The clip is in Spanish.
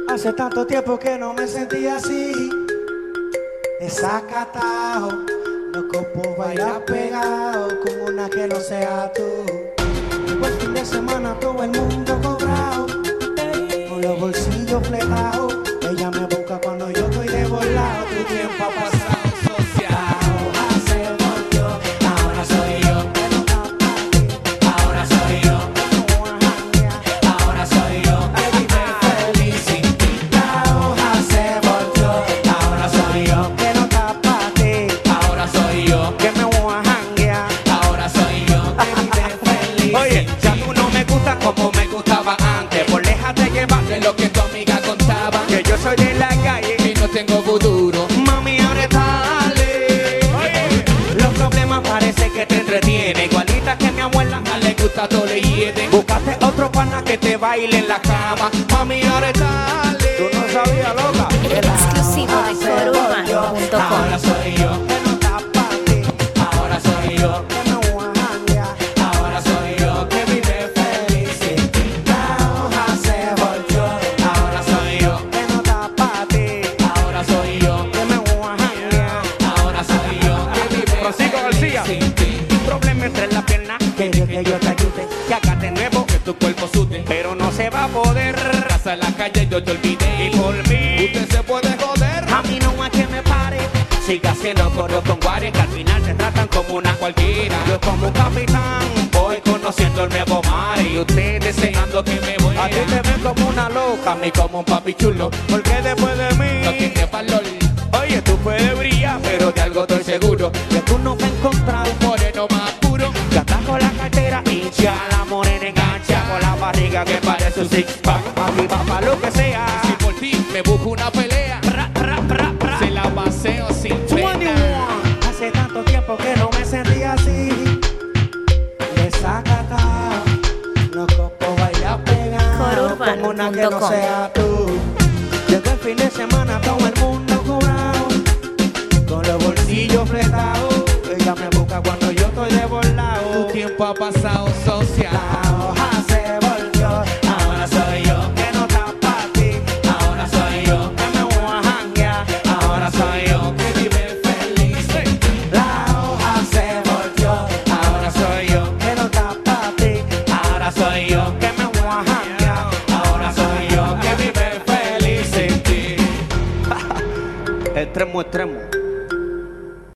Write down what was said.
Hace tanto tiempo que no me sentía así, desacatado, loco por bailar pegado con una que no sea tú. El fin de semana todo el mundo cobrado, con los bolsillos fletados. Ella me busca cuando yo estoy de volado. Tu tiempo ha pasado social. Hace volvió, ahora soy yo. Ahora soy yo. Ahora soy yo. Que vive feliz sin ti. La hoja se volvió. Ahora soy yo. Que no está pa' ti. Ahora soy yo. Que me voy a janguear. Ahora soy yo. Que vive feliz. Oye, ya tú no me gustas como me gustaba antes. Por déjate llevar de lo que tu amiga contaba. Que yo soy de la calle y no tengo futuro. Mami, ahora dale. Oye, los problemas parece que te entretienen. Igualita que mi abuela, a le gusta todo le hiede. Buscaste otro pana que te baile en la cama. Mami, ahora dale. Tú no sabías, loca. Exclusivo de corourbano.com. Ahora soy yo. Que no está pa' ti. Ahora soy yo. Que me voy a janguear. Ahora soy yo. Que vive feliz sin ti. La hoja se volvió. Ahora soy yo. Que no está pa' ti. Ahora soy yo. Que me voy a janguear. Ahora soy yo. Que vive Francisco García. feliz sin ti. Un problema entre las piernas. Quieres que yo te ayude. Que acá de nuevo que tu cuerpo sude. Pero no se va a poder. Casa en la calle yo te olvidé. Y por mí Usted se puede joder. a mí no hay que me pare. Siga haciendo coro con guares que al final te tratan como una cualquiera. Yo como un capitán voy conociendo el nuevo mar. Y usted deseando que me muera. A ti te ven como una loca, a mí como un papi chulo. Porque después de No mí, tiene valor. oye, tú puedes brillar, pero de algo estoy seguro. Que tú no me has encontrado Un moreno más puro. que anda con la cartera hincha, la morena engancha con la barriga que parece un six pack. Papi, papá, lo que sea. Si por ti me busco una pelea, se la paseo sin pena. Hace tanto tiempo que no me sentía así, desacatado, loco por bailar pegado como una que no Corourbano.com. sea tú. Llegó el fin de semana, todo el mundo cobrado, con los bolsillos fletados. Ella me busca cuando yo estoy de Tu volado. tiempo ha pasado social. La hoja se volvió, ahora soy yo. Que no está pa' ti, ahora soy yo. Que me voy a janguear, ahora soy yo. Que vive feliz. La hoja se volvió, ahora soy yo. Que no está pa' ti, ahora soy yo. Que me voy a janguear, ahora soy yo. Que vive feliz sin ti. Extremo, extremo.